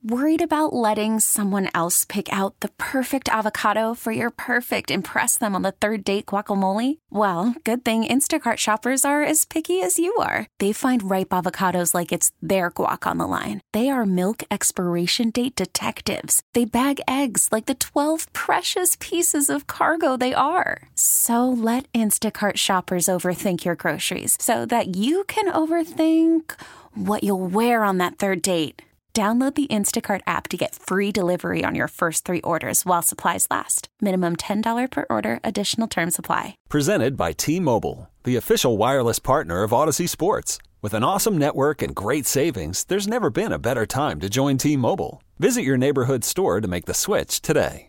Worried about letting someone else pick out the perfect avocado for your perfect impress them on the third date guacamole? Well, good thing Instacart shoppers are as picky as you are. They find ripe avocados like it's their guac on the line. They are milk expiration date detectives. They bag eggs like the 12 precious pieces of cargo they are. So let Instacart shoppers overthink your groceries so that you can overthink what you'll wear on that third date. Download the Instacart app to get free delivery on your first 3 orders while supplies last. Minimum $10 per order. Additional terms apply. Presented by T-Mobile, the official wireless partner of Odyssey Sports. With an awesome network and great savings, there's never been a better time to join T-Mobile. Visit your neighborhood store to make the switch today.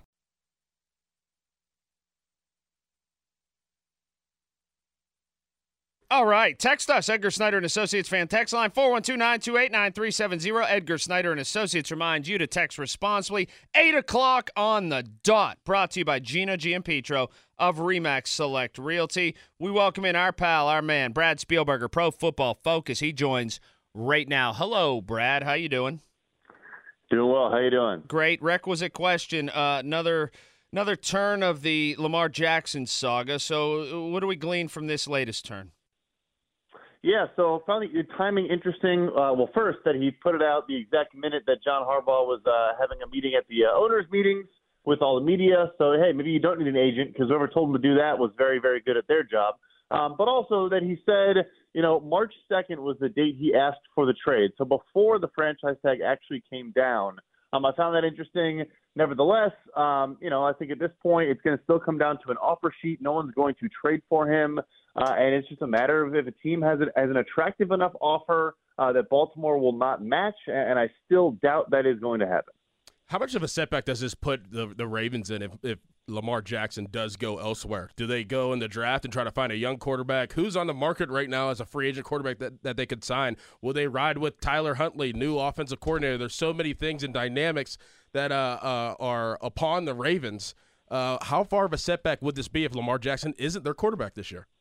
All right, text us, Edgar Snyder and Associates fan text line 412-928-9370. Edgar Snyder and Associates remind you to text responsibly. 8 o'clock on the dot. Brought to you by Gina Giampetro of RE/MAX Select Realty. We welcome in our pal, our man, Brad Spielberger, Pro Football Focus. He joins right now. Hello, Brad. How you doing? Doing well. How you doing? Great. Requisite question. Another turn of the Lamar Jackson saga. So what do we glean from this latest turn? Yeah, so I found your timing interesting. Well, first, that he put it out the exact minute that John Harbaugh was having a meeting at the owners' meetings with all the media. So, hey, maybe you don't need an agent because whoever told him to do that was very, very good at their job. But also that he said, March 2nd was the date he asked for the trade. So before the franchise tag actually came down. I found that interesting. Nevertheless, I think at this point it's going to still come down to an offer sheet. No one's going to trade for him. And it's just a matter of if a team has an attractive enough offer that Baltimore will not match. And I still doubt that is going to happen. How much of a setback does this put the Ravens in if Lamar Jackson does go elsewhere? Do they go in the draft and try to find a young quarterback? Who's on the market right now as a free agent quarterback that they could sign? Will they ride with Tyler Huntley, new offensive coordinator? There's so many things and dynamics that are upon the Ravens. How far of a setback would this be if Lamar Jackson isn't their quarterback this year?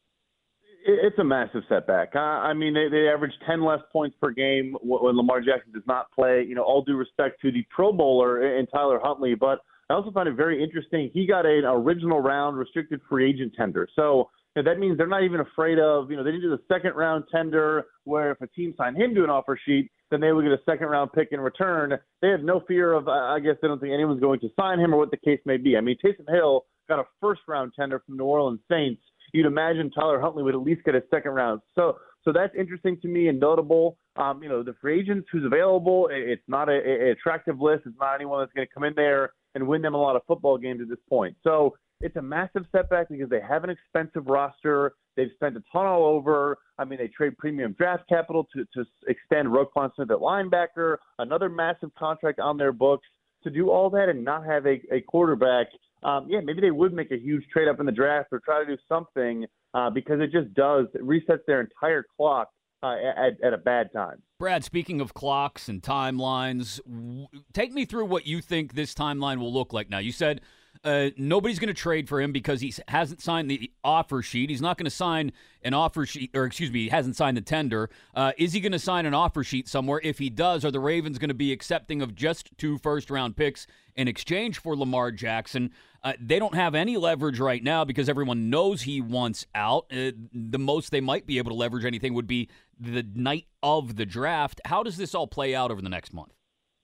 It's a massive setback. I mean, they average 10 less points per game when Lamar Jackson does not play. All due respect to the Pro Bowler and Tyler Huntley, but I also find it very interesting. He got an original round restricted free agent tender. So that means they're not even afraid of, they didn't do the second round tender where if a team signed him to an offer sheet, then they would get a second round pick in return. They have no fear of, I guess they don't think anyone's going to sign him or what the case may be. I mean, Taysom Hill got a first round tender from New Orleans Saints. You'd imagine Tyler Huntley would at least get a second round. So that's interesting to me and notable. The free agents who's available, it's not an attractive list. It's not anyone that's going to come in there and win them a lot of football games at this point. So it's a massive setback because they have an expensive roster. They've spent a ton all over. I mean, they trade premium draft capital to extend Roquan Smith at linebacker, another massive contract on their books. To do all that and not have a quarterback, maybe they would make a huge trade up in the draft or try to do something because it just resets their entire clock at a bad time. Brad, speaking of clocks and timelines, take me through what you think this timeline will look like now. You said nobody's going to trade for him because he hasn't signed the offer sheet. He's not going to sign an offer sheet, he hasn't signed the tender. Is he going to sign an offer sheet somewhere? If he does, are the Ravens going to be accepting of just 2 first-round picks in exchange for Lamar Jackson? They don't have any leverage right now because everyone knows he wants out. The most they might be able to leverage anything would be the night of the draft. How does this all play out over the next month?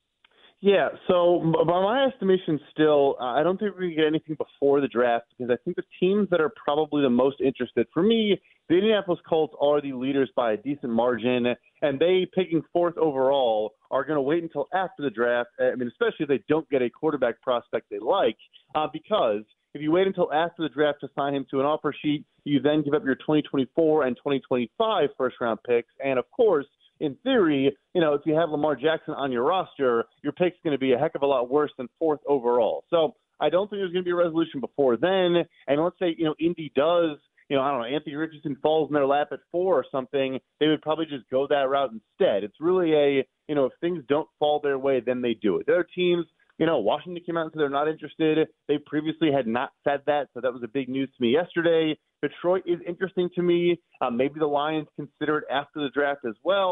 Yeah, so by my estimation still, I don't think we're going to get anything before the draft because I think the teams that are probably the most interested, for me, the Indianapolis Colts are the leaders by a decent margin, and they, picking 4th overall, are going to wait until after the draft, especially if they don't get a quarterback prospect they like, because if you wait until after the draft to sign him to an offer sheet, you then give up your 2024 and 2025 first-round picks, and of course, in theory, if you have Lamar Jackson on your roster, your pick's going to be a heck of a lot worse than 4th overall. So I don't think there's going to be a resolution before then. And let's say, Indy does, Anthony Richardson falls in their lap at 4 or something, they would probably just go that route instead. It's really if things don't fall their way, then they do it. There are teams, Washington came out and said they're not interested. They previously had not said that, so that was a big news to me yesterday. Detroit is interesting to me. Maybe the Lions consider it after the draft as well.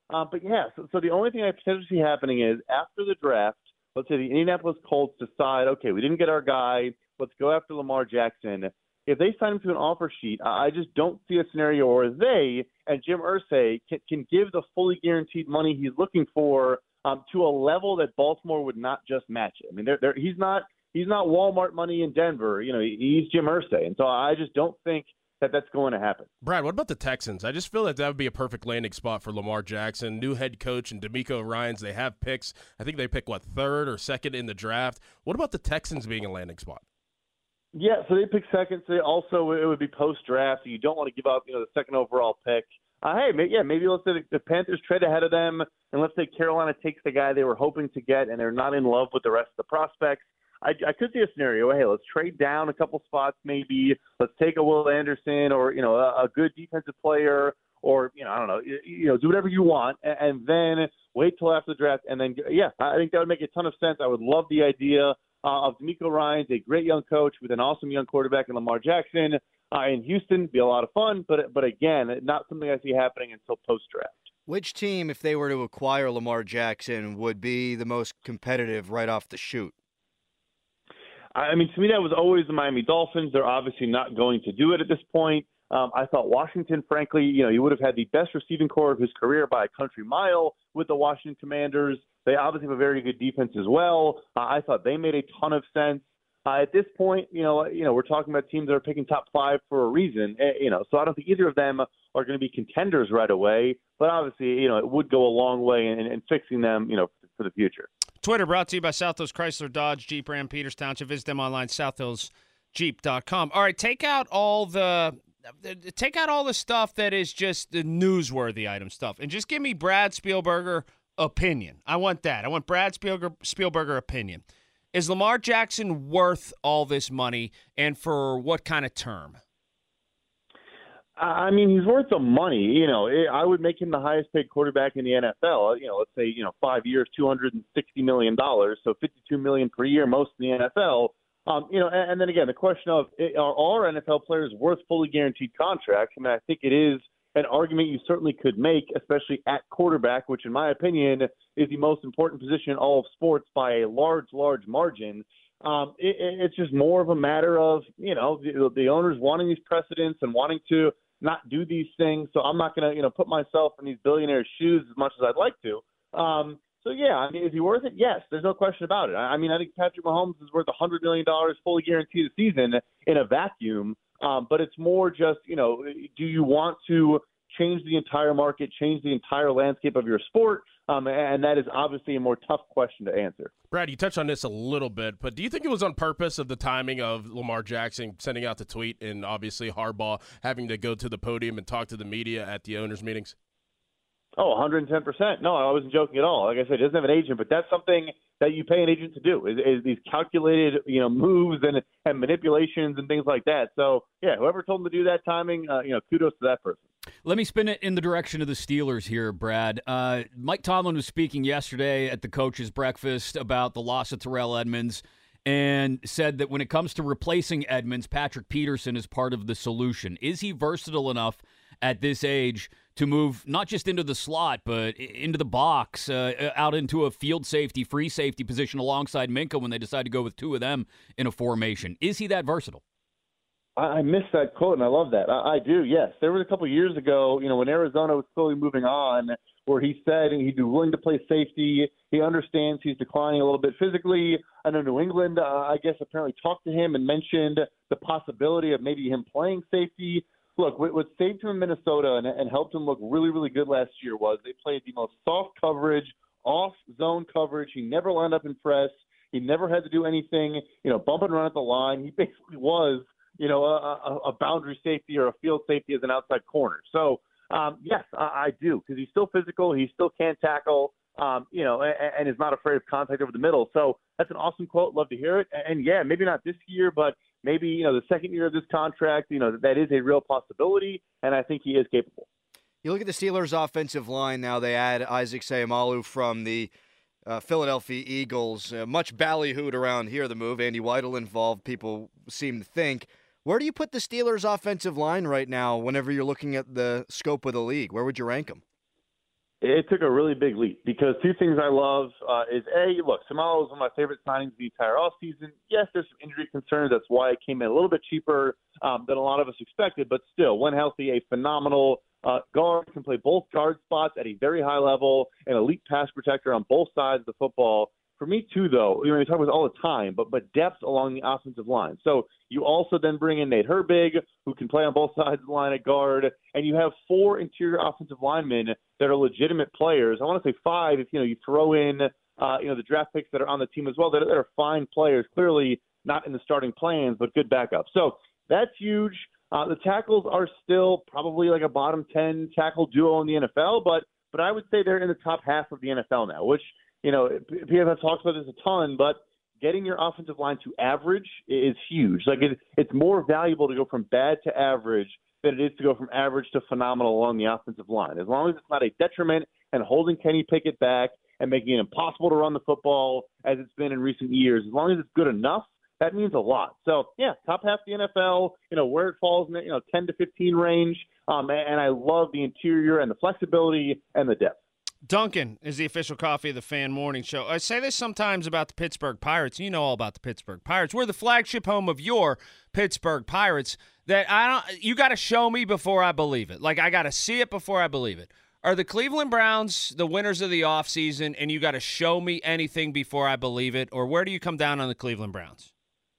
But yeah, so the only thing I potentially see happening is after the draft, let's say the Indianapolis Colts decide, okay, we didn't get our guy, let's go after Lamar Jackson. If they sign him to an offer sheet, I just don't see a scenario where they and Jim Irsay can give the fully guaranteed money he's looking for to a level that Baltimore would not just match it. I mean, he's not Walmart money in Denver. You know, he's Jim Irsay, and so I just don't think that's going to happen. Brad, what about the Texans? I just feel that would be a perfect landing spot for Lamar Jackson. New head coach and DeMeco Ryans. They have picks. I think they pick, third or second in the draft. What about the Texans being a landing spot? Yeah, so they pick second. So it would be post-draft. You don't want to give up, the second overall pick. Maybe let's say the Panthers trade ahead of them, and let's say Carolina takes the guy they were hoping to get, and they're not in love with the rest of the prospects. I could see a scenario. Hey, let's trade down a couple spots, maybe. Let's take a Will Anderson or a good defensive player, or I don't know. Do whatever you want, and then wait till after the draft, and then I think that would make a ton of sense. I would love the idea of DeMeco Ryans, a great young coach with an awesome young quarterback in Lamar Jackson in Houston. Be a lot of fun, but again, not something I see happening until post-draft. Which team, if they were to acquire Lamar Jackson, would be the most competitive right off the chute? I mean, to me, that was always the Miami Dolphins. They're obviously not going to do it at this point. I thought Washington, frankly, he would have had the best receiving core of his career by a country mile with the Washington Commanders. They obviously have a very good defense as well. I thought they made a ton of sense. At this point, we're talking about teams that are picking top 5 for a reason. So I don't think either of them are going to be contenders right away. But obviously, it would go a long way in fixing them, for the future. Twitter brought to you by South Hills Chrysler Dodge Jeep Ram Peters Township. Visit them online, southhillsjeep.com. All right, take out all the stuff that is just the newsworthy item stuff, and just give me Brad Spielberger opinion. I want that. I want Brad Spielberger opinion. Is Lamar Jackson worth all this money, and for what kind of term? I mean, he's worth the money. I would make him the highest paid quarterback in the NFL. Let's say, 5 years, $260 million, so $52 million per year, most in the NFL. And then again, the question of are all NFL players worth fully guaranteed contracts? I mean, I think it is an argument you certainly could make, especially at quarterback, which in my opinion is the most important position in all of sports by a large, large margin. It's just more of a matter of, the owners wanting these precedents and wanting to not do these things. So I'm not going to, put myself in these billionaires' shoes as much as I'd like to. Is he worth it? Yes, there's no question about it. I think Patrick Mahomes is worth $100 million fully guaranteed a season in a vacuum. But it's more just, do you want to change the entire market, change the entire landscape of your sport? And that is obviously a more tough question to answer. Brad, you touched on this a little bit, but do you think it was on purpose of the timing of Lamar Jackson sending out the tweet and obviously Harbaugh having to go to the podium and talk to the media at the owners' meetings? Oh, 110%. No, I wasn't joking at all. Like I said, he doesn't have an agent, but that's something that you pay an agent to do is these calculated, moves and manipulations and things like that. So, yeah, whoever told him to do that timing, kudos to that person. Let me spin it in the direction of the Steelers here, Brad. Mike Tomlin was speaking yesterday at the coaches' breakfast about the loss of Terrell Edmunds and said that when it comes to replacing Edmunds, Patrick Peterson is part of the solution. Is he versatile enough at this age to move not just into the slot, but into the box, out into a field safety, free safety position alongside Minkah when they decide to go with two of them in a formation? Is he that versatile? I missed that quote, and I love that. I do, yes. There was a couple of years ago, when Arizona was slowly moving on, where he said he'd be willing to play safety. He understands he's declining a little bit physically. I know New England, I guess, apparently talked to him and mentioned the possibility of maybe him playing safety. Look, what saved him in Minnesota and helped him look really, really good last year was they played the most soft coverage, off-zone coverage. He never lined up in press. He never had to do anything, bump and run at the line. He basically was, a boundary safety or a field safety as an outside corner. So, yes, I do, because he's still physical. He still can tackle, and is not afraid of contact over the middle. So that's an awesome quote. Love to hear it. And yeah, maybe not this year, but maybe, the second year of this contract, that is a real possibility, and I think he is capable. You look at the Steelers' offensive line now. They add Isaac Seumalo from the Philadelphia Eagles. Much ballyhooed around here, the move. Andy Weidel involved, people seem to think. Where do you put the Steelers' offensive line right now whenever you're looking at the scope of the league? Where would you rank them? It took a really big leap because two things I love is, A, look, Seumalo was one of my favorite signings the entire offseason. Yes, there's some injury concerns. That's why it came in a little bit cheaper than a lot of us expected. But still, when healthy, a phenomenal guard, can play both guard spots at a very high level, an elite pass protector on both sides of the football. For me, too, though, we talk about this all the time, but depth along the offensive line. So you also then bring in Nate Herbig, who can play on both sides of the line at guard, and you have 4 interior offensive linemen that are legitimate players. I want to say 5 if you throw in the draft picks that are on the team as well that are fine players, clearly not in the starting plans, but good backup. So that's huge. The tackles are still probably like a bottom 10 tackle duo in the NFL, but I would say they're in the top half of the NFL now, which – PFF talks about this a ton, but getting your offensive line to average is huge. Like it's more valuable to go from bad to average than it is to go from average to phenomenal along the offensive line. As long as it's not a detriment and holding Kenny Pickett back and making it impossible to run the football as it's been in recent years, as long as it's good enough, that means a lot. So, yeah, top half of the NFL, where it falls in the 10 to 15 range, and I love the interior and the flexibility and the depth. Dunkin' is the official coffee of the Fan Morning Show. I say this sometimes about the Pittsburgh Pirates. You know all about the Pittsburgh Pirates. We're the flagship home of your Pittsburgh Pirates. You got to show me before I believe it. Like, I got to see it before I believe it. Are the Cleveland Browns the winners of the offseason, and you got to show me anything before I believe it? Or where do you come down on the Cleveland Browns?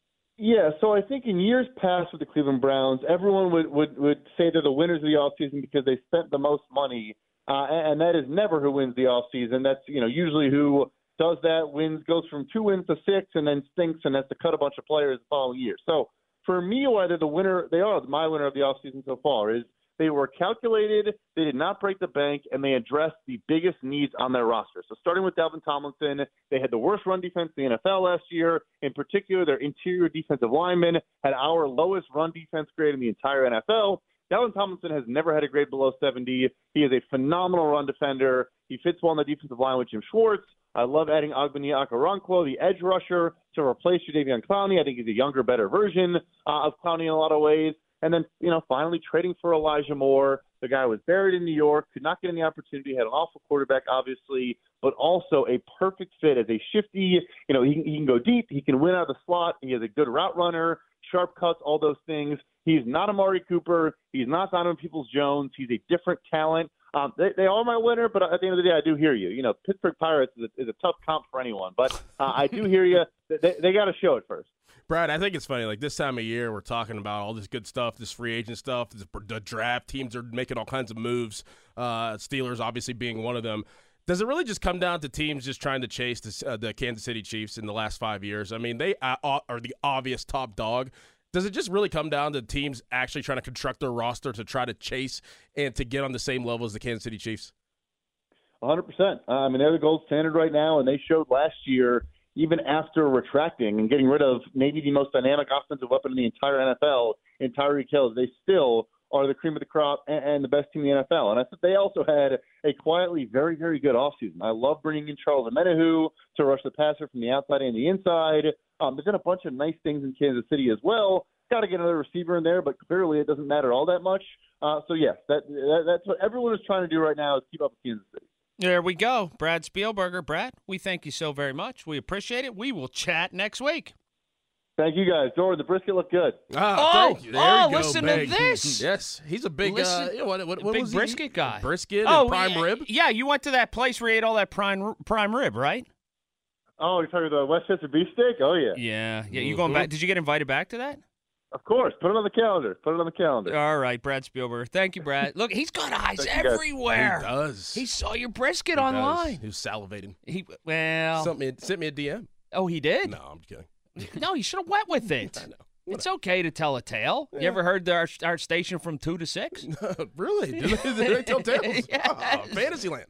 Yeah, so I think in years past with the Cleveland Browns, everyone would say they're the winners of the offseason because they spent the most money. And that is never who wins the offseason. That's, usually who does that, goes from 2 wins to 6 and then stinks and has to cut a bunch of players the following year. So for me, why they're the winner, they are my winner of the offseason so far, is they were calculated, they did not break the bank, and they addressed the biggest needs on their roster. So starting with Dalvin Tomlinson, they had the worst run defense in the NFL last year. In particular, their interior defensive linemen had our lowest run defense grade in the entire NFL. Dalvin Tomlinson has never had a grade below 70. He is a phenomenal run defender. He fits well on the defensive line with Jim Schwartz. I love adding Ogbonni Okoronkwo, the edge rusher, to replace Jadeveon Clowney. I think he's a younger, better version of Clowney in a lot of ways. And then, finally trading for Elijah Moore. The guy was buried in New York, could not get any opportunity, had an awful quarterback, obviously, but also a perfect fit as a shifty. He can go deep. He can win out of the slot. He is a good route runner, sharp cuts, all those things. He's not Amari Cooper. He's not Donovan Peoples-Jones. He's a different talent. They are my winner, but at the end of the day, I do hear you. Pittsburgh Pirates is a tough comp for anyone, but I do hear you. They got to show it first. Brad, I think it's funny. Like this time of year, we're talking about all this good stuff, this free agent stuff, the draft. Teams are making all kinds of moves. Steelers obviously being one of them. Does it really just come down to teams just trying to chase the Kansas City Chiefs in the last 5 years? I mean, they are the obvious top dog. Does it just really come down to teams actually trying to construct their roster to try to chase and to get on the same level as the Kansas City Chiefs? 100%. I mean, they're the gold standard right now, and they showed last year, even after retracting and getting rid of maybe the most dynamic offensive weapon in the entire NFL, in Tyreek Hill, they still are the cream of the crop and the best team in the NFL. And I think they also had a quietly very, very good offseason. I love bringing in Charles Omenihu to rush the passer from the outside and the inside. They've done a bunch of nice things in Kansas City as well. Got to get another receiver in there, but clearly it doesn't matter all that much. So, yes, that's what everyone is trying to do right now is keep up with Kansas City. There we go. Brad Spielberger. Brad, we thank you so very much. We appreciate it. We will chat next week. Thank you, guys. Jordan, the brisket looked good. Thank you. There you go, listen big. to this. Yes, he's a big, what big was brisket guy. Brisket and prime rib. Yeah, you went to that place where you ate all that prime rib, right? Oh, you're talking about the Westchester beef steak? Oh, yeah. Yeah. You going back? Did you get invited back to that? Of course. Put it on the calendar. All right, Brad Spielberg. Thank you, Brad. Look, he's got eyes everywhere. He does. He saw your brisket online. He was salivating. Sent me a DM. Oh, he did? No, I'm kidding. No, you should have went with it. I know. It's okay to tell a tale. Yeah. You ever heard our station from 2 to 6? Really? Do they tell tales? Yeah. Oh, Fantasyland.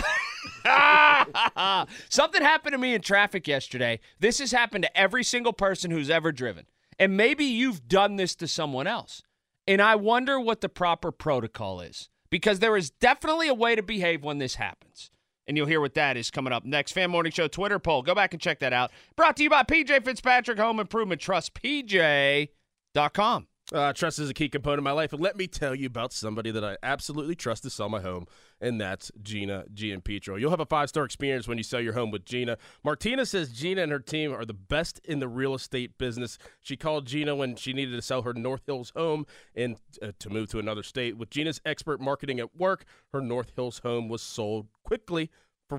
Something happened to me in traffic yesterday. This has happened to every single person who's ever driven. And maybe you've done this to someone else. And I wonder what the proper protocol is. Because there is definitely a way to behave when this happens. And you'll hear what that is coming up next. Fan Morning Show Twitter poll. Go back and check that out. Brought to you by PJ Fitzpatrick Home Improvement Trust. PJ.com. Trust is a key component of my life, and let me tell you about somebody that I absolutely trust to sell my home, and that's Gina Giampetro. You'll have a 5-star experience when you sell your home with Gina. Martina says Gina and her team are the best in the real estate business. She called Gina when she needed to sell her North Hills home and to move to another state. With Gina's expert marketing at work, her North Hills home was sold quickly for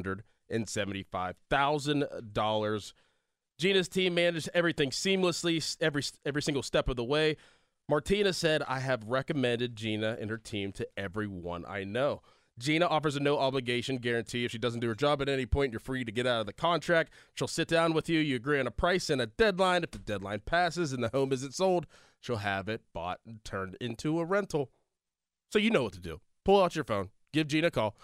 $475,000. Gina's team managed everything seamlessly, every single step of the way. Martina said, I have recommended Gina and her team to everyone I know. Gina offers a no-obligation guarantee. If she doesn't do her job at any point, you're free to get out of the contract. She'll sit down with you. You agree on a price and a deadline. If the deadline passes and the home isn't sold, she'll have it bought and turned into a rental. So you know what to do. Pull out your phone. Give Gina a call,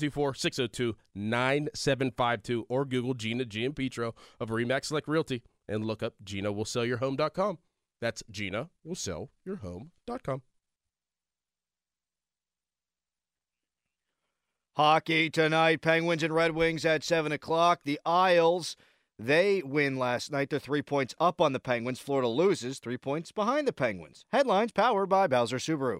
724-602-9752, or Google Gina Giampetro of RE/MAX Select Realty and look up GinaWillSellYourHome.com. That's GinaWillSellYourHome.com. Hockey tonight, Penguins and Red Wings at 7 o'clock. The Isles, they win last night. They're 3 points up on the Penguins. Florida loses 3 points behind the Penguins. Headlines powered by Bowser Subaru.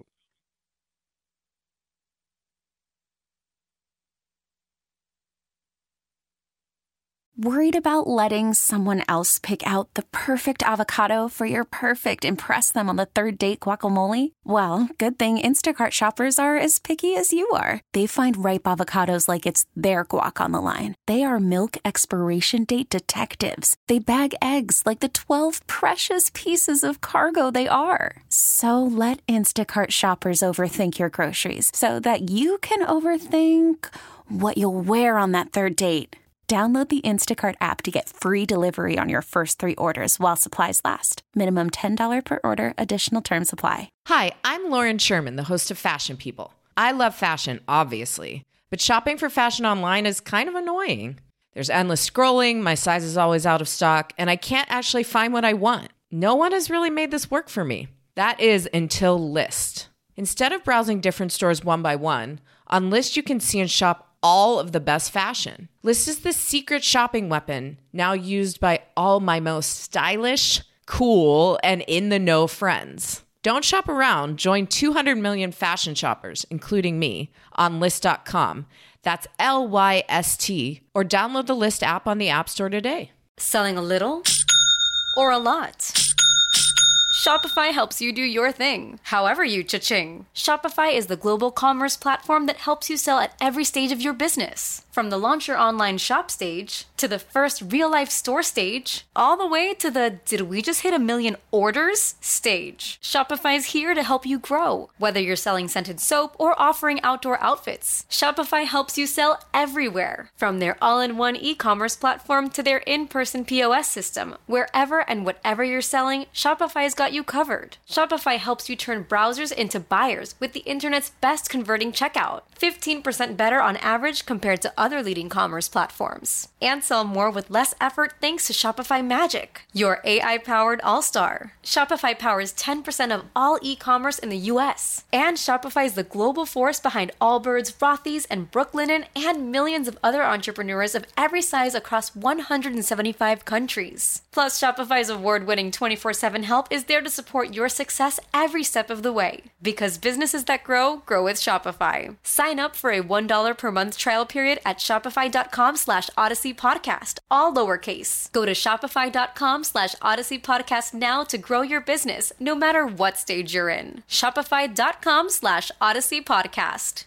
Worried about letting someone else pick out the perfect avocado for your perfect impress them on the third date guacamole? Well, good thing Instacart shoppers are as picky as you are. They find ripe avocados like it's their guac on the line. They are milk expiration date detectives. They bag eggs like the 12 precious pieces of cargo they are. So let Instacart shoppers overthink your groceries so that you can overthink what you'll wear on that third date. Download the Instacart app to get free delivery on your first 3 orders while supplies last. Minimum $10 per order. Additional terms apply. Hi, I'm Lauren Sherman, the host of Fashion People. I love fashion, obviously, but shopping for fashion online is kind of annoying. There's endless scrolling, my size is always out of stock, and I can't actually find what I want. No one has really made this work for me. That is until Lyst. Instead of browsing different stores one by one, on Lyst you can see and shop all of the best fashion. Lyst is the secret shopping weapon now used by all my most stylish, cool, and in-the-know friends. Don't shop around. Join 200 million fashion shoppers, including me, on Lyst.com. That's Lyst, or download the Lyst app on the App Store today. Selling a little or a lot? Shopify helps you do your thing, however you cha-ching. Shopify is the global commerce platform that helps you sell at every stage of your business. From the launch your online shop stage, to the first real-life store stage, all the way to the did we just hit 1 million orders stage. Shopify's here to help you grow. Whether you're selling scented soap or offering outdoor outfits, Shopify helps you sell everywhere. From their all-in-one e-commerce platform to their in-person POS system, wherever and whatever you're selling, Shopify's got you covered. Shopify helps you turn browsers into buyers with the internet's best converting checkout. 15% better on average compared to other leading commerce platforms. And sell more with less effort thanks to Shopify Magic, your AI-powered all-star. Shopify powers 10% of all e-commerce in the U.S. And Shopify is the global force behind Allbirds, Rothy's, and Brooklinen, and millions of other entrepreneurs of every size across 175 countries. Plus, Shopify's award-winning 24/7 help is there to support your success every step of the way. Because businesses that grow with Shopify. Sign up for a $1 per month trial period at shopify.com/Odyssey Podcast, all lowercase. Go to shopify.com/Odyssey Podcast now to grow your business, no matter what stage you're in. Shopify.com/Odyssey Podcast.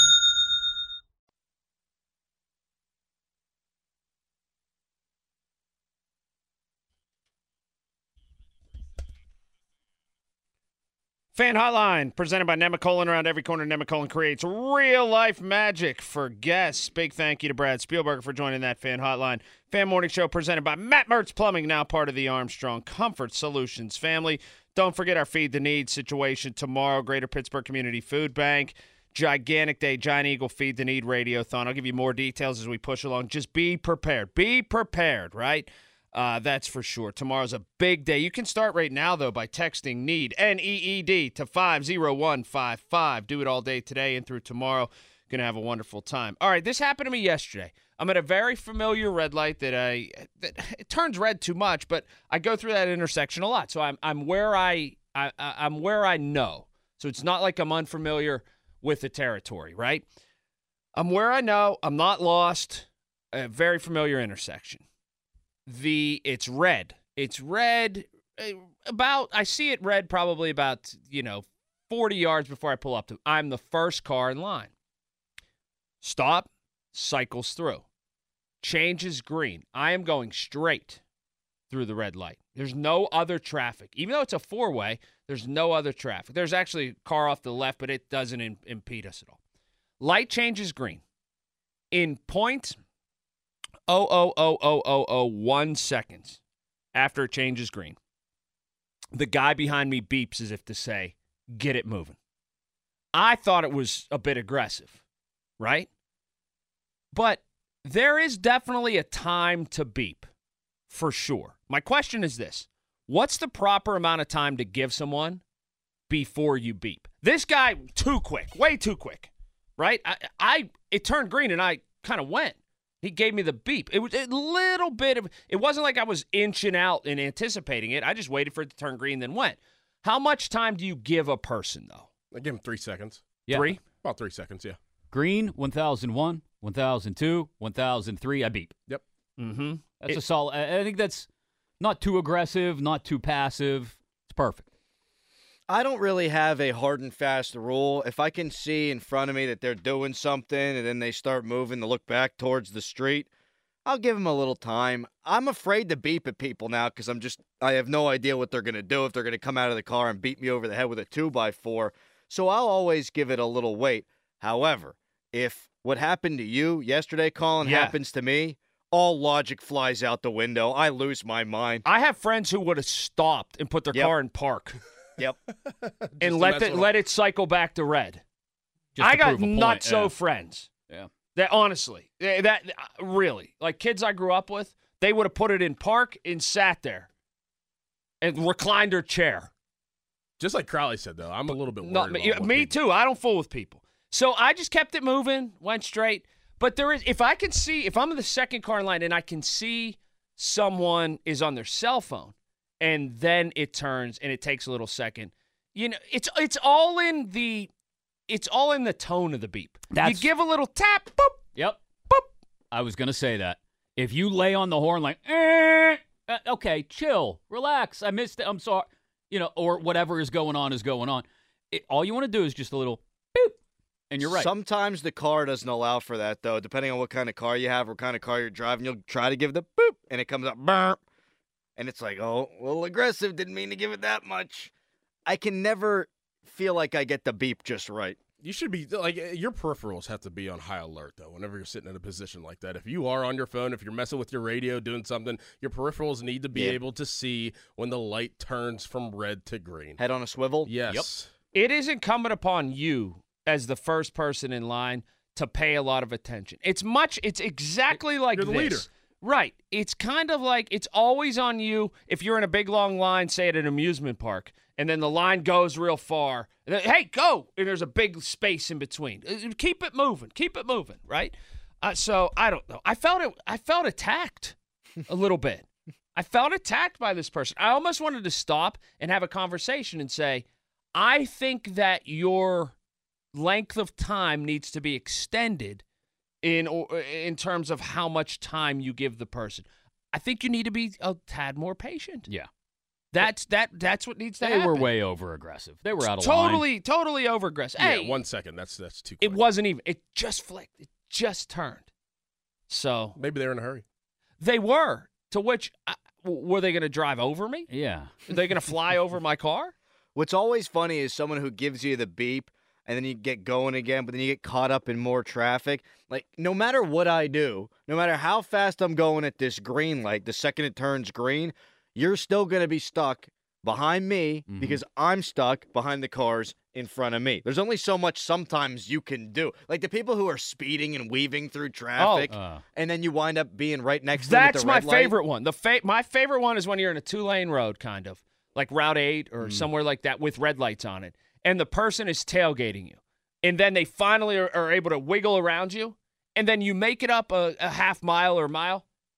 Fan Hotline, presented by Nemacolin. Around every corner, Nemacolin creates real-life magic for guests. Big thank you to Brad Spielberger for joining that Fan Hotline. Fan Morning Show presented by Matt Mertz Plumbing, now part of the Armstrong Comfort Solutions family. Don't forget our Feed the Need situation tomorrow, Greater Pittsburgh Community Food Bank. Gigantic day, Giant Eagle Feed the Need Radiothon. I'll give you more details as we push along. Just be prepared. Be prepared, right? That's for sure. Tomorrow's a big day. You can start right now, though, by texting NEED, N-E-E-D, to 50155. Do it all day today and through tomorrow. Going to have a wonderful time. All right, this happened to me yesterday. I'm at a very familiar red light that it turns red too much, but I go through that intersection a lot. So I'm where I I'm where I know. So it's not like I'm unfamiliar with the territory, right? I'm where I know. I'm not lost. A very familiar intersection. It's red. It's red I see it red probably about, 40 yards before I pull up to. I'm the first car in line. Stop, cycles through. Changes green. I am going straight through the red light. There's no other traffic. Even though it's a four-way, there's no other traffic. There's actually a car off the left, but it doesn't impede us at all. Light changes green. In 0.00001 seconds after it changes green, the guy behind me beeps as if to say, get it moving. I thought it was a bit aggressive, right? But there is definitely a time to beep, for sure. My question is this. What's the proper amount of time to give someone before you beep? This guy, too quick, way too quick, right? It turned green and I kind of went. He gave me the beep. It was a little bit of, it wasn't like I was inching out and anticipating it. I just waited for it to turn green, then went. How much time do you give a person, though? I give him 3 seconds. Yeah. 3? About 3 seconds, yeah. Green, 1001, 1002, 1003, I beep. Yep. Mm-hmm. That's a solid. I think that's not too aggressive, not too passive. It's perfect. I don't really have a hard and fast rule. If I can see in front of me that they're doing something and then they start moving to look back towards the street, I'll give them a little time. I'm afraid to beep at people now because I have no idea what they're going to do, if they're going to come out of the car and beat me over the head with a 2x4. So I'll always give it a little wait. However, if what happened to you yesterday, Colin, happens to me, all logic flies out the window. I lose my mind. I have friends who would have stopped and put their car in park. Yep. And let it cycle back to red. I got not so friends. Yeah. That honestly, that really, like kids I grew up with, they would have put it in park and sat there and reclined their chair. Just like Crowley said, though, I'm a little bit worried about me too. I don't fool with people. So I just kept it moving, went straight. But if I'm in the second car in line and I can see someone is on their cell phone and then it turns and it takes a little second, it's all in the tone of the beep. You give a little tap, boop. Yep. Boop. I was going to say that. If you lay on the horn like, okay, chill, relax, I missed it, I'm sorry, or whatever is going on. All you want to do is just a little boop, and you're right. Sometimes the car doesn't allow for that, though. Depending on what kind of car you have or what kind of car you're driving, you'll try to give the boop, and it comes up, burp, and it's like, oh, a little aggressive, didn't mean to give it that much. I can never feel like I get the beep just right. You should be, like, your peripherals have to be on high alert, though, whenever you're sitting in a position like that. If you are on your phone, if you're messing with your radio, doing something, your peripherals need to be able to see when the light turns from red to green. Head on a swivel? Yes. Yep. It is incumbent upon you as the first person in line to pay a lot of attention. It's exactly like you're the this. leader. Right. It's kind of like it's always on you if you're in a big, long line, say at an amusement park, and then the line goes real far. And then, hey, go! And there's a big space in between. Keep it moving, right? So, I don't know. I felt attacked a little bit. I felt attacked by this person. I almost wanted to stop and have a conversation and say, I think that your length of time needs to be extended in terms of how much time you give the person. I think you need to be a tad more patient. Yeah. That's what needs to happen. They were way over aggressive. They were out of line. Totally over aggressive. Yeah, Hey, 1 second. That's too quick. it wasn't even. It just flicked. It just turned. So maybe they were in a hurry. they were. To which were they going to drive over me? Yeah. Are they going to fly over my car? What's always funny is someone who gives you the beep and then you get going again, but then you get caught up in more traffic. Like, no matter what I do, no matter how fast I'm going at this green light, the second it turns green, you're still going to be stuck behind me because I'm stuck behind the cars in front of me. There's only so much sometimes you can do. Like the people who are speeding and weaving through traffic, and then you wind up being right next to them at the red light. That's my favorite one. My favorite one is when you're in a 2-lane road, kind of, like Route 8 or somewhere like that with red lights on it, and the person is tailgating you. And then they finally are able to wiggle around you, and then you make it up a half mile or mile,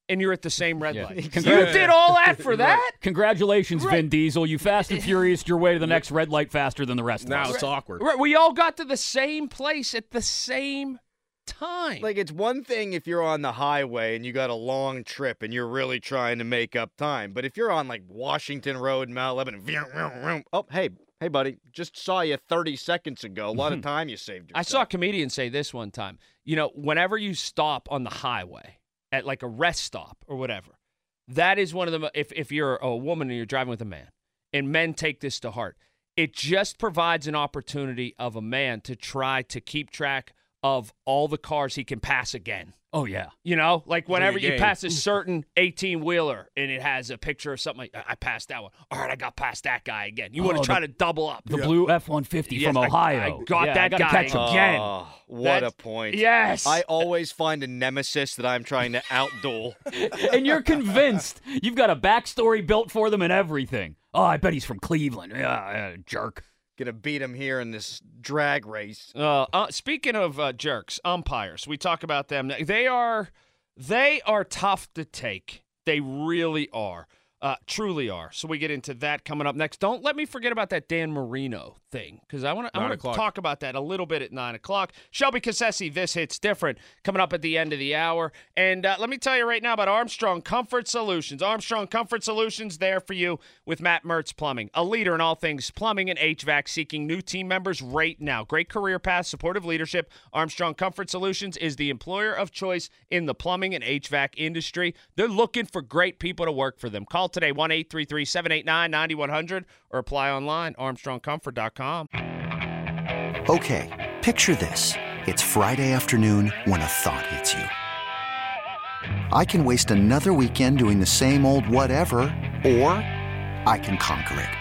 and you're at the same red Yeah. light. You did all that for that? Congratulations, Vin Diesel. You fast and furious your way to the next red light faster than the rest of us. Now it's awkward. Right, we all got to the same place at the same time. Like, it's one thing if you're on the highway and you got a long trip and you're really trying to make up time. But if you're on, like, Washington Road, Mount Lebanon, oh, hey, buddy, just saw you 30 seconds ago. A lot of time you saved yourself. I saw a comedian say this one time. You know, whenever you stop on the highway at like a rest stop or whatever, that is one of the, if you're a woman and you're driving with a man, and men take this to heart, it just provides an opportunity of a man to try to keep track of all the cars he can pass again. Oh, yeah. You know, like whenever you game. pass a certain 18-wheeler and it has a picture of something, like, I passed that one. All right, I got past that guy again. You want to try to double up. The blue F-150 from Ohio. I got that I gotta guy catch him. again. Oh, what a point. Yes. I always find a nemesis that I'm trying to outduel. And you're convinced. You've got a backstory built for them and everything. Oh, I bet he's from Cleveland. Yeah, jerk. Gonna beat him here in this drag race. Speaking of jerks, umpires, we talk about them. They are tough to take. They really are. Truly are. So we get into that coming up next. Don't let me forget about that Dan Marino thing, because I want to talk about that a little bit at 9 o'clock. Shelby Cassesi, This Hits Different, coming up at the end of the hour. And let me tell you right now about Armstrong Comfort Solutions. Armstrong Comfort Solutions, there for you with Matt Mertz Plumbing, a leader in all things plumbing and HVAC, seeking new team members right now. Great career path, supportive leadership. Armstrong Comfort Solutions is the employer of choice in the plumbing and HVAC industry. They're looking for great people to work for them. Call today, 1-833-789-9100, or apply online, armstrongcomfort.com. Okay, picture this. It's Friday afternoon when a thought hits you. I can waste another weekend doing the same old whatever, or I can conquer it.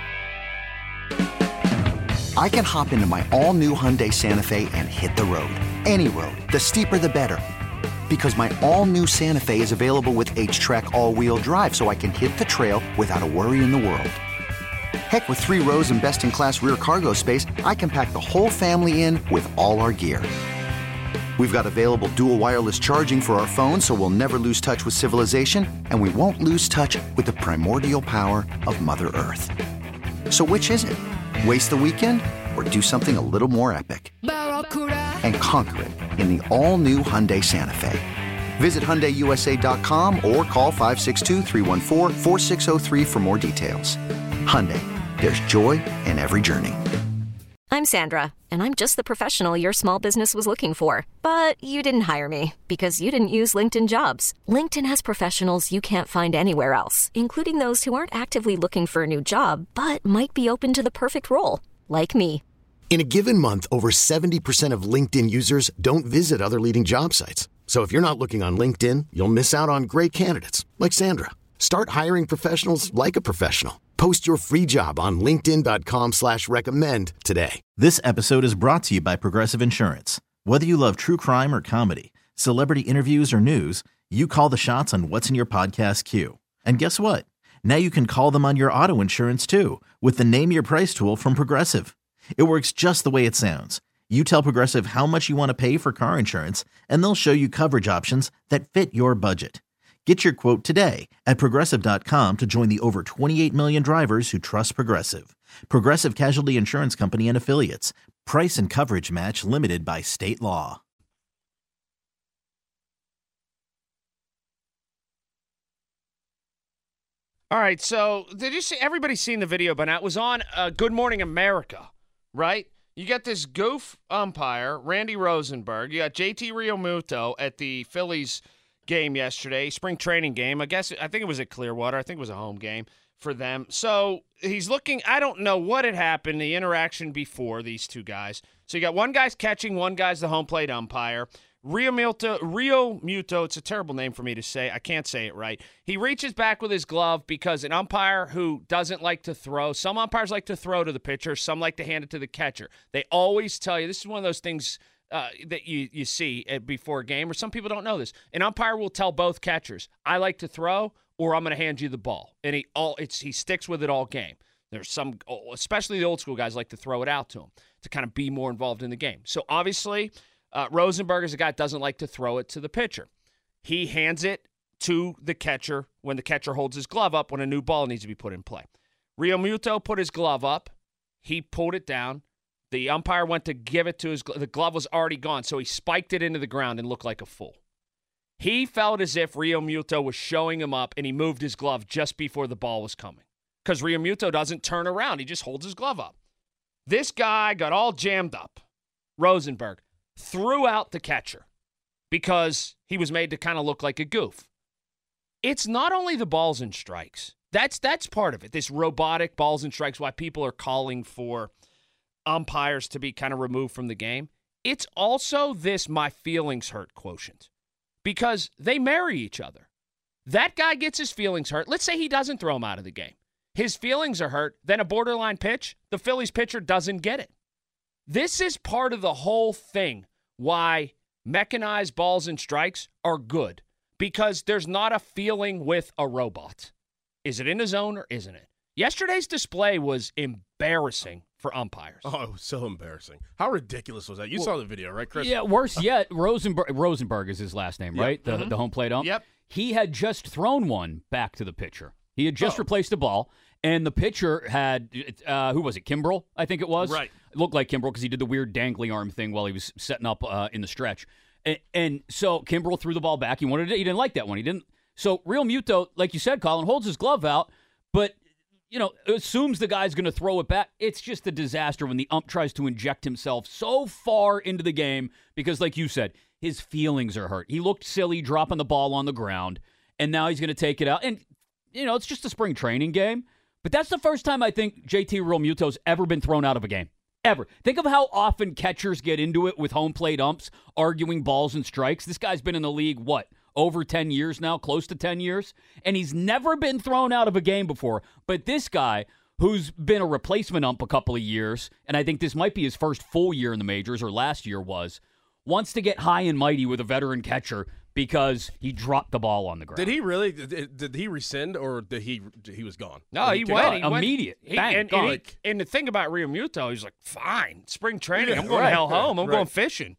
I can hop into my all-new Hyundai Santa Fe and hit the road. Any road. The steeper, the better. Because my all-new Santa Fe is available with H-Track all-wheel drive, so I can hit the trail without a worry in the world. Heck, with 3 rows and best-in-class rear cargo space, I can pack the whole family in with all our gear. We've got available dual wireless charging for our phones, so we'll never lose touch with civilization, and we won't lose touch with the primordial power of Mother Earth. So which is it? Waste the weekend or do something a little more epic? And conquer it in the all-new Hyundai Santa Fe. Visit HyundaiUSA.com or call 562-314-4603 for more details. Hyundai, there's joy in every journey. I'm Sandra, and I'm just the professional your small business was looking for. But you didn't hire me because you didn't use LinkedIn Jobs. LinkedIn has professionals you can't find anywhere else, including those who aren't actively looking for a new job, but might be open to the perfect role, like me. In a given month, over 70% of LinkedIn users don't visit other leading job sites. So if you're not looking on LinkedIn, you'll miss out on great candidates like Sandra. Start hiring professionals like a professional. Post your free job on linkedin.com/recommend today. This episode is brought to you by Progressive Insurance. Whether you love true crime or comedy, celebrity interviews or news, you call the shots on what's in your podcast queue. And guess what? Now you can call them on your auto insurance too with the Name Your Price tool from Progressive. It works just the way it sounds. You tell Progressive how much you want to pay for car insurance, and they'll show you coverage options that fit your budget. Get your quote today at Progressive.com to join the over 28 million drivers who trust Progressive. Progressive Casualty Insurance Company and Affiliates. Price and coverage match limited by state law. All right, so did you see, everybody's seen the video by now. It was on Good Morning America, right? You got this goof umpire, Randy Rosenberg. You got JT Realmuto at the Phillies game yesterday, spring training game. I think it was at Clearwater. I think it was a home game for them. So he's looking, I don't know what had happened, the interaction before these two guys. So you got one guy's catching, one guy's the home plate umpire. Realmuto, it's a terrible name for me to say. I can't say it right. He reaches back with his glove because an umpire who doesn't like to throw, some umpires like to throw to the pitcher, some like to hand it to the catcher. They always tell you, this is one of those things that you see before a game, or some people don't know this. An umpire will tell both catchers, I like to throw, or I'm going to hand you the ball. And he sticks with it all game. There's some, especially the old school guys, like to throw it out to him to kind of be more involved in the game. So obviously, Rosenberg is a guy that doesn't like to throw it to the pitcher. He hands it to the catcher when the catcher holds his glove up when a new ball needs to be put in play. Real Muto put his glove up. He pulled it down. The umpire went to give it to the glove was already gone, so he spiked it into the ground and looked like a fool. He felt as if Real Muto was showing him up, and he moved his glove just before the ball was coming. Because Real Muto doesn't turn around. He just holds his glove up. This guy got all jammed up. Rosenberg threw out the catcher because he was made to kind of look like a goof. It's not only the balls and strikes. That's part of it. This robotic balls and strikes, why people are calling for umpires to be kind of removed from the game. It's also this my feelings hurt quotient. Because they marry each other. That guy gets his feelings hurt. Let's say he doesn't throw him out of the game. His feelings are hurt. Then a borderline pitch, the Phillies pitcher doesn't get it. This is part of the whole thing why mechanized balls and strikes are good. Because there's not a feeling with a robot. Is it in the zone or isn't it? Yesterday's display was embarrassing for umpires. Oh, it was so embarrassing. How ridiculous was that? You saw the video, right, Chris? Yeah, worse yet, Rosenberg is his last name, right? The home plate ump? Yep. He had just thrown one back to the pitcher. He had just replaced the ball, and the pitcher had, who was it, Kimbrel, I think it was? Right. It looked like Kimbrel because he did the weird dangly arm thing while he was setting up in the stretch. And so Kimbrel threw the ball back. He wanted it. He didn't like that one. He didn't. So Real Muto, like you said, Colin, holds his glove out, but assumes the guy's going to throw it back. It's just a disaster when the ump tries to inject himself so far into the game because, like you said, his feelings are hurt. He looked silly dropping the ball on the ground, and now he's going to take it out. And, it's just a spring training game. But that's the first time I think JT Real Muto's ever been thrown out of a game. Ever. Think of how often catchers get into it with home plate umps arguing balls and strikes. This guy's been in the league, over 10 years now, close to 10 years, and he's never been thrown out of a game before. But this guy, who's been a replacement ump a couple of years, and I think this might be his first full year in the majors, or last year wants to get high and mighty with a veteran catcher because he dropped the ball on the ground. Did he really? Did he rescind, or did he was gone? No, he went. Immediate. Bang, gone. And the thing about Real Muto, he's like, fine, spring training. I'm going to hell home. I'm going fishing.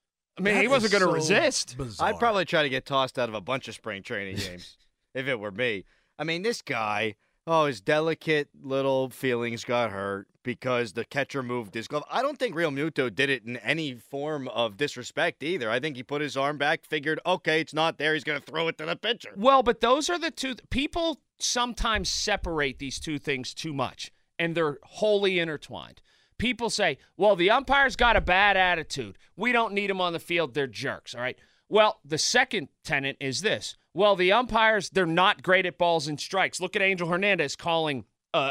I mean, he wasn't going to resist. Bizarre. I'd probably try to get tossed out of a bunch of spring training games if it were me. I mean, this guy, his delicate little feelings got hurt because the catcher moved his glove. I don't think Real Muto did it in any form of disrespect either. I think he put his arm back, figured, okay, it's not there. He's going to throw it to the pitcher. Well, but those are the two. People sometimes separate these two things too much, and they're wholly intertwined. People say, well, the umpire's got a bad attitude. We don't need them on the field. They're jerks, all right? Well, the second tenet is this. Well, the umpires, they're not great at balls and strikes. Look at Angel Hernandez calling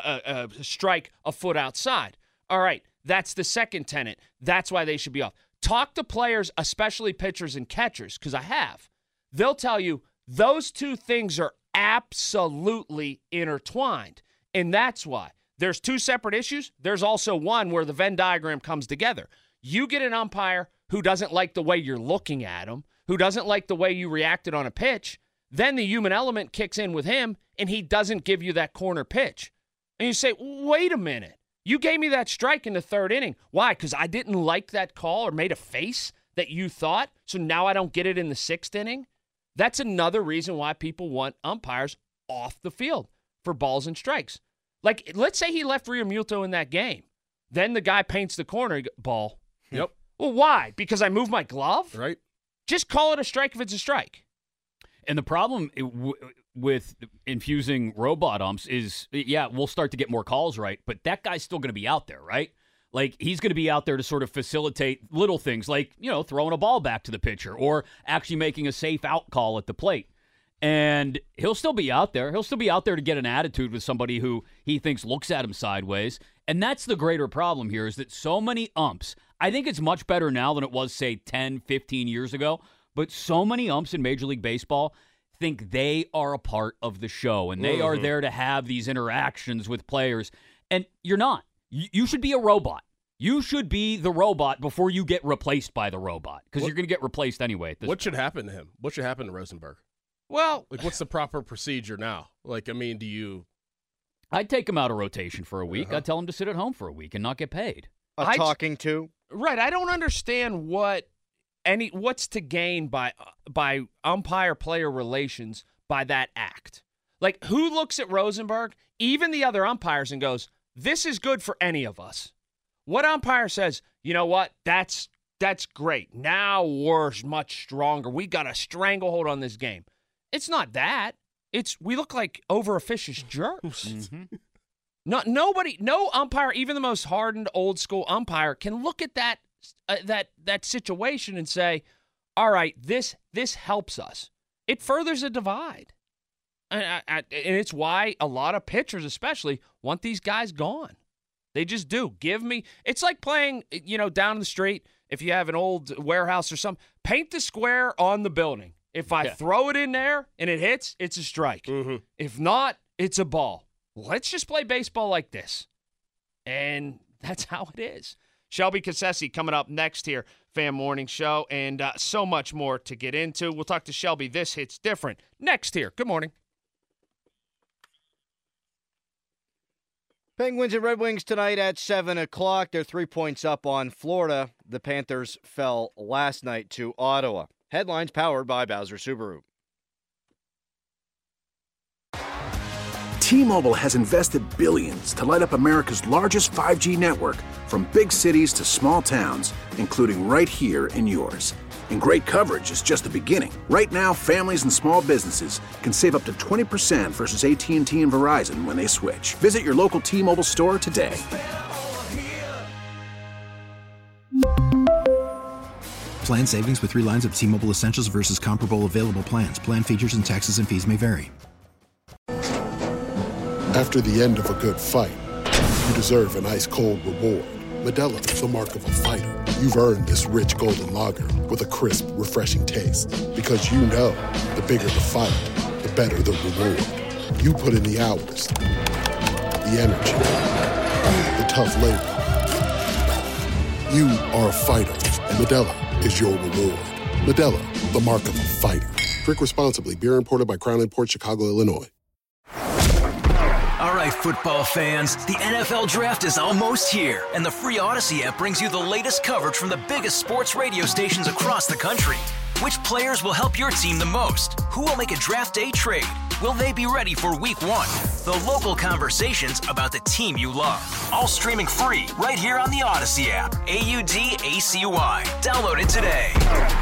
a strike a foot outside. All right, that's the second tenet. That's why they should be off. Talk to players, especially pitchers and catchers, because I have. They'll tell you those two things are absolutely intertwined, and that's why. There's two separate issues. There's also one where the Venn diagram comes together. You get an umpire who doesn't like the way you're looking at him, who doesn't like the way you reacted on a pitch, then the human element kicks in with him, and he doesn't give you that corner pitch. And you say, wait a minute. You gave me that strike in the third inning. Why? Because I didn't like that call or made a face that you thought, so now I don't get it in the sixth inning? That's another reason why people want umpires off the field for balls and strikes. Like, let's say he left Real Muto in that game. Then the guy paints the corner ball. Yep. Well, why? Because I moved my glove? Right. Just call it a strike if it's a strike. And the problem with infusing robot umps is, we'll start to get more calls right, but that guy's still going to be out there, right? Like, he's going to be out there to sort of facilitate little things like, throwing a ball back to the pitcher or actually making a safe out call at the plate. And he'll still be out there. He'll still be out there to get an attitude with somebody who he thinks looks at him sideways. And that's the greater problem here is that so many umps, I think it's much better now than it was, say, 10, 15 years ago, but so many umps in Major League Baseball think they are a part of the show and they are there to have these interactions with players. And you're not. You should be a robot. You should be the robot before you get replaced by the robot because you're going to get replaced anyway. What should happen to him? What should happen to Rosenberg? Well, what's the proper procedure now? I'd take him out of rotation for a week. I'd tell him to sit at home for a week and not get paid. Talking to? Right. I don't understand what's to gain by umpire-player relations by that act. Like, who looks at Rosenberg, even the other umpires, and goes, this is good for any of us? What umpire says, you know what, that's great. Now we're much stronger. We got a stranglehold on this game. It's not that. We look like over-officious jerks. Mm-hmm. No umpire, even the most hardened old-school umpire, can look at that situation and say, all right, this helps us. It furthers a divide. And it's why a lot of pitchers especially want these guys gone. They just do. It's like playing, down the street. If you have an old warehouse or something, paint the square on the building. If I throw it in there and it hits, it's a strike. Mm-hmm. If not, it's a ball. Let's just play baseball like this. And that's how it is. Shelby Cassesi coming up next here, Fan Morning Show, and so much more to get into. We'll talk to Shelby. This hits different next here. Good morning. Penguins and Red Wings tonight at 7 o'clock. They're 3 points up on Florida. The Panthers fell last night to Ottawa. Headlines powered by Bowser Subaru. T-Mobile has invested billions to light up America's largest 5G network, from big cities to small towns, including right here in yours. And great coverage is just the beginning. Right now, families and small businesses can save up to 20% versus AT&T and Verizon when they switch. Visit your local T-Mobile store today. Plan savings with 3 lines of T-Mobile Essentials versus comparable available plans. Plan features and taxes and fees may vary. After the end of a good fight, you deserve an ice-cold reward. Modelo is the mark of a fighter. You've earned this rich golden lager with a crisp, refreshing taste. Because you know, the bigger the fight, the better the reward. You put in the hours, the energy, the tough labor. You are a fighter, and Modelo is your reward. Modelo, the mark of a fighter. Drink responsibly. Beer imported by Crown Imports, Chicago, Illinois. All right, football fans, the NFL Draft is almost here, and the free Odyssey app brings you the latest coverage from the biggest sports radio stations across the country. Which players will help your team the most? Who will make a draft day trade? Will they be ready for Week 1? The local conversations about the team you love. All streaming free right here on the Odyssey app. AUDACY. Download it today.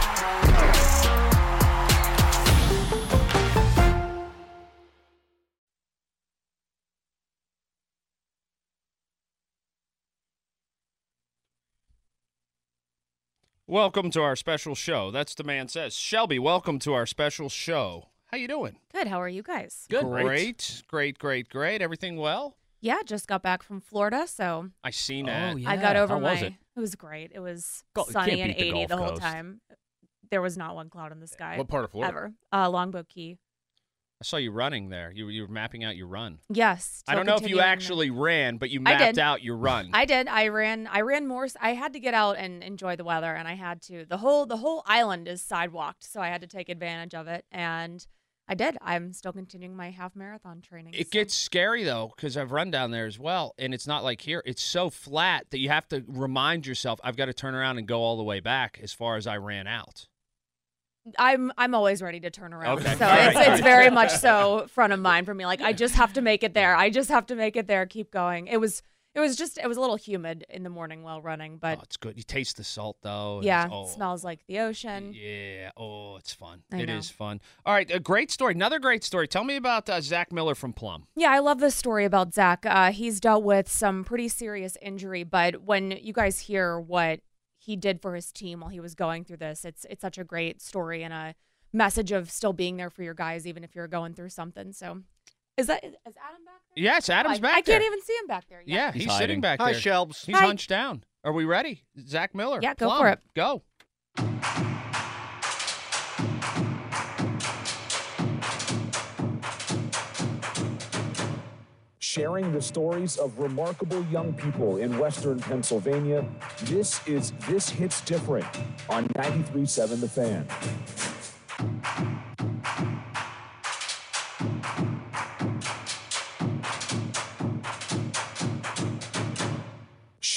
Welcome to our special show. That's the man says. Shelby, welcome to our special show. How you doing? Good. How are you guys? Good. Great. Everything well? Yeah, just got back from Florida, so I seen that. Oh, yeah. I got over it was great. It was sunny and 80 the whole time. There was not one cloud in the sky. What part of Florida? Ever. Longboat Key. I saw you running there. You were mapping out your run. Yes. I don't know if you actually ran, but you mapped out your run. I did. I ran more. I had to get out and enjoy the weather, and I had to. The whole island is sidewalked, so I had to take advantage of it, and I did. I'm still continuing my half marathon training. It gets scary though, because I've run down there as well, and it's not like here. It's so flat that you have to remind yourself, I've got to turn around and go all the way back as far as I ran out. I'm always ready to turn around. Okay. So it's very much so front of mind for me. Like, I just have to make it there. Keep going. It was a little humid in the morning while running, but it's good. You taste the salt though. Yeah, it smells like the ocean. Yeah. Oh, it's fun. I know. Is fun. All right, a great story. Another great story. Tell me about Zach Miller from Plum. Yeah, I love this story about Zach. He's dealt with some pretty serious injury, but when you guys hear what he did for his team while he was going through this, it's such a great story and a message of still being there for your guys even if you're going through something. So is Adam back there? Yes, Adam's back there. I can't even see him back there yet. Yeah, he's sitting back there. Hi, Shelbs. He's hunched down. Are we ready? Zach Miller. Yeah, go Plum. for it. Go. Sharing the stories of remarkable young people in Western Pennsylvania. This is This Hits Different on 93.7 The Fan.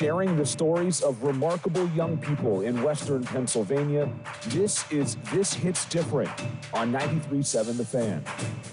sharing the stories of remarkable young people in Western Pennsylvania. This Hits Different on 93.7 The Fan.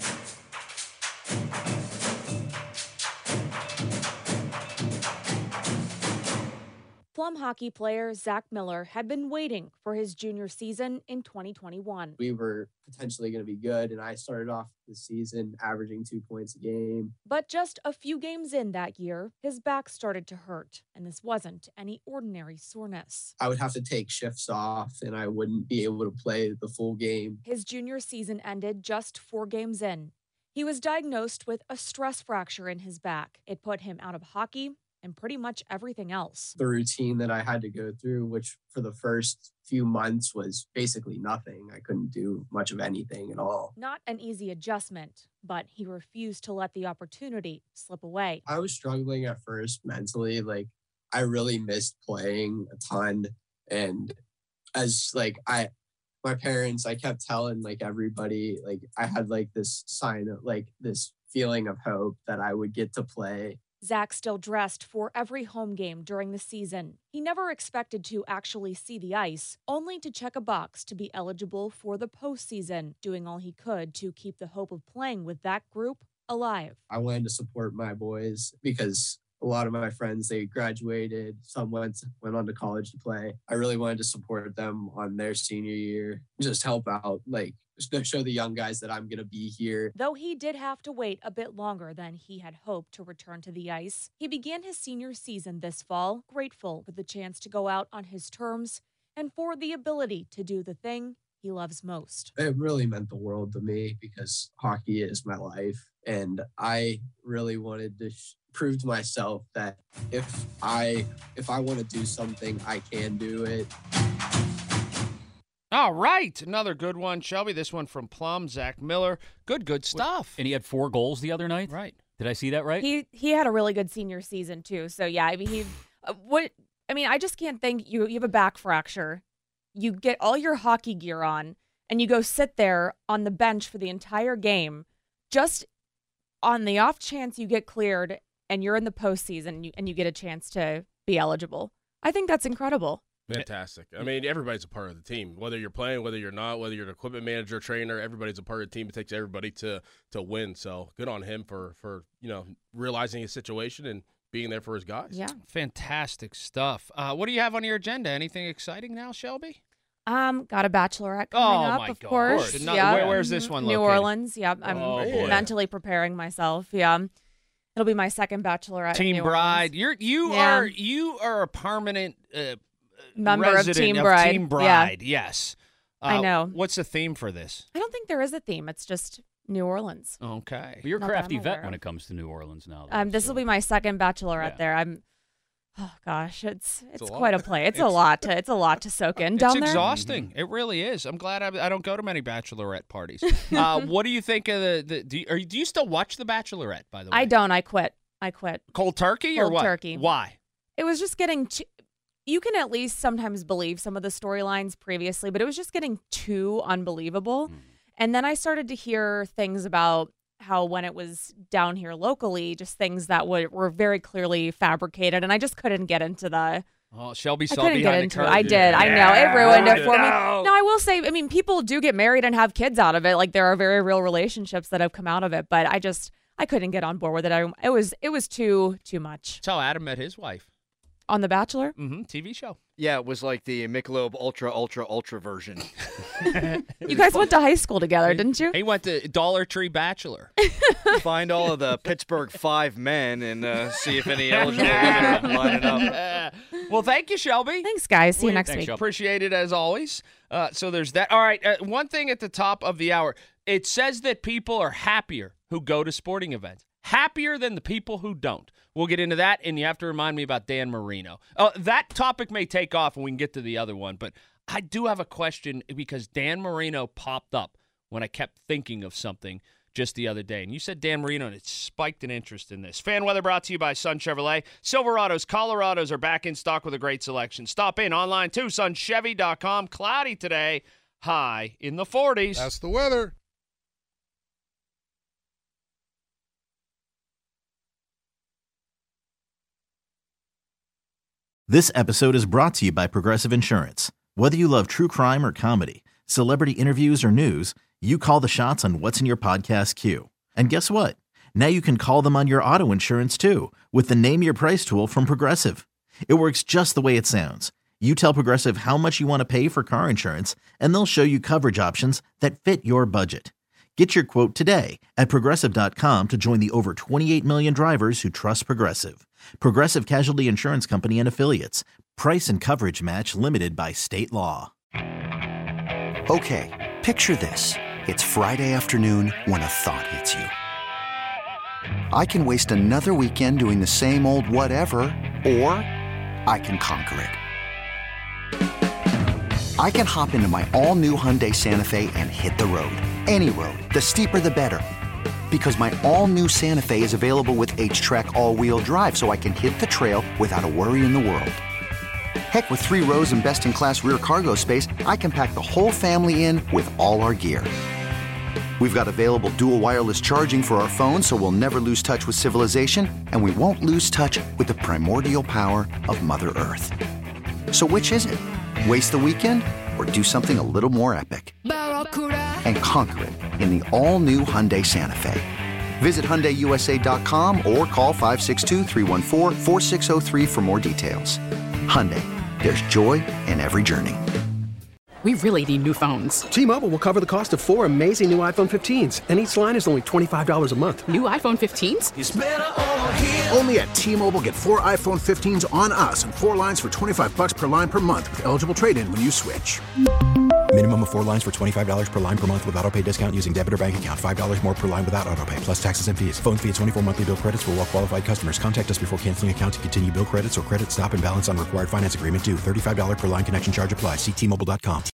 Plum hockey player Zach Miller had been waiting for his junior season in 2021. We were potentially going to be good, and I started off the season averaging 2 points a game. But just a few games in that year, his back started to hurt, and this wasn't any ordinary soreness. I would have to take shifts off, and I wouldn't be able to play the full game. His junior season ended just 4 games in. He was diagnosed with a stress fracture in his back. It put him out of hockey and pretty much everything else. The routine that I had to go through, which for the first few months was basically nothing. I couldn't do much of anything at all. Not an easy adjustment, but he refused to let the opportunity slip away. I was struggling at first mentally. I really missed playing a ton. And as my parents, I kept telling everybody, I had this sign of this feeling of hope that I would get to play. Zach still dressed for every home game during the season. He never expected to actually see the ice, only to check a box to be eligible for the postseason, doing all he could to keep the hope of playing with that group alive. I wanted to support my boys because a lot of my friends, they graduated, some went on to college to play. I really wanted to support them on their senior year, just help out, show the young guys that I'm going to be here. Though he did have to wait a bit longer than he had hoped to return to the ice, he began his senior season this fall, grateful for the chance to go out on his terms and for the ability to do the thing he loves most. It really meant the world to me because hockey is my life. And I really wanted to prove to myself that if I want to do something, I can do it. All right, another good one, Shelby. This one from Plum, Zach Miller. Good stuff. And he had 4 goals the other night? Right. Did I see that right? He had a really good senior season too. So yeah, I mean I just can't think you have a back fracture. You get all your hockey gear on and you go sit there on the bench for the entire game just on the off chance you get cleared and you're in the postseason and you get a chance to be eligible. I think that's incredible. Fantastic. I mean, everybody's a part of the team. Whether you're playing, whether you're not, whether you're an equipment manager, trainer, everybody's a part of the team. It takes everybody to win. So good on him for realizing his situation and being there for his guys. Yeah. Fantastic stuff. What do you have on your agenda? Anything exciting now, Shelby? Got a bachelorette coming up, of course. Yeah. Where's this one located? New Orleans. Yeah, I'm mentally preparing myself. Yeah. It'll be my second bachelorette. Team Bride. You are a permanent member of Team Bride. Yeah. Yes. I know. What's the theme for this? I don't think there is a theme. It's just New Orleans. Okay. But you're a crafty vet when it comes to New Orleans now. This will be my second bachelorette there. Oh gosh, it's quite a play. It's a lot to soak in down there. It's exhausting. Mm-hmm. It really is. I'm glad I don't go to many bachelorette parties. What do you think of the do you still watch The Bachelorette, by the way? I don't. I quit. Cold turkey or what? Cold turkey. Why? It was just getting you can at least sometimes believe some of the storylines previously, but it was just getting too unbelievable. And then I started to hear things about how when it was down here locally, just things that were very clearly fabricated, and I just couldn't get into the. Oh, Shelby saw behind the curtain. I did. I know. It ruined it for me. No, I will say, I mean, people do get married and have kids out of it. Like, there are very real relationships that have come out of it, but I couldn't get on board with it. It was too much. That's how Adam met his wife. On The Bachelor? Mm-hmm. TV show. Yeah, it was like the Michelob Ultra version. You guys went to high school together, didn't you? He went to Dollar Tree Bachelor. Find all of the Pittsburgh 5 men and see if any eligible women are lining up. Well, thank you, Shelby. Thanks, guys. See you next week. Shelby. Appreciate it as always. So there's that. All right, one thing at the top of the hour. It says that people are happier who go to sporting events. Happier than the people who don't. We'll get into that, and you have to remind me about Dan Marino. That topic may take off, and we can get to the other one, but I do have a question because Dan Marino popped up when I kept thinking of something just the other day. And you said Dan Marino, and it spiked an interest in this. Fan weather brought to you by Sun Chevrolet. Silverados, Colorados are back in stock with a great selection. Stop in online too, sunchevy.com. Cloudy today, high in the 40s. That's the weather. This episode is brought to you by Progressive Insurance. Whether you love true crime or comedy, celebrity interviews or news, you call the shots on what's in your podcast queue. And guess what? Now you can call them on your auto insurance too with the Name Your Price tool from Progressive. It works just the way it sounds. You tell Progressive how much you want to pay for car insurance, and they'll show you coverage options that fit your budget. Get your quote today at Progressive.com to join the over 28 million drivers who trust Progressive. Progressive Casualty Insurance Company and Affiliates. Price and coverage match limited by state law. Okay, picture this. It's Friday afternoon when a thought hits you. I can waste another weekend doing the same old whatever, or I can conquer it. I can hop into my all-new Hyundai Santa Fe and hit the road. Any road. The steeper, the better. Because my all-new Santa Fe is available with H-Track all-wheel drive, so I can hit the trail without a worry in the world. Heck, with 3 rows and best-in-class rear cargo space, I can pack the whole family in with all our gear. We've got available dual wireless charging for our phones, so we'll never lose touch with civilization, and we won't lose touch with the primordial power of Mother Earth. So which is it? Waste the weekend or do something a little more epic? And conquer it in the all-new Hyundai Santa Fe. Visit HyundaiUSA.com or call 562-314-4603 for more details. Hyundai, there's joy in every journey. We really need new phones. T-Mobile will cover the cost of 4 amazing new iPhone 15s, and each line is only $25 a month. New iPhone 15s? It's better over here. Only at T-Mobile, get 4 iPhone 15s on us and 4 lines for $25 per line per month with eligible trade-in when you switch. Minimum of 4 lines for $25 per line per month with autopay discount using debit or bank account. $5 more per line without autopay, plus taxes and fees. Phone fee at 24 monthly bill credits for well-qualified customers. Contact us before canceling account to continue bill credits or credit stop and balance on required finance agreement due. $35 per line connection charge applies. See T-Mobile.com.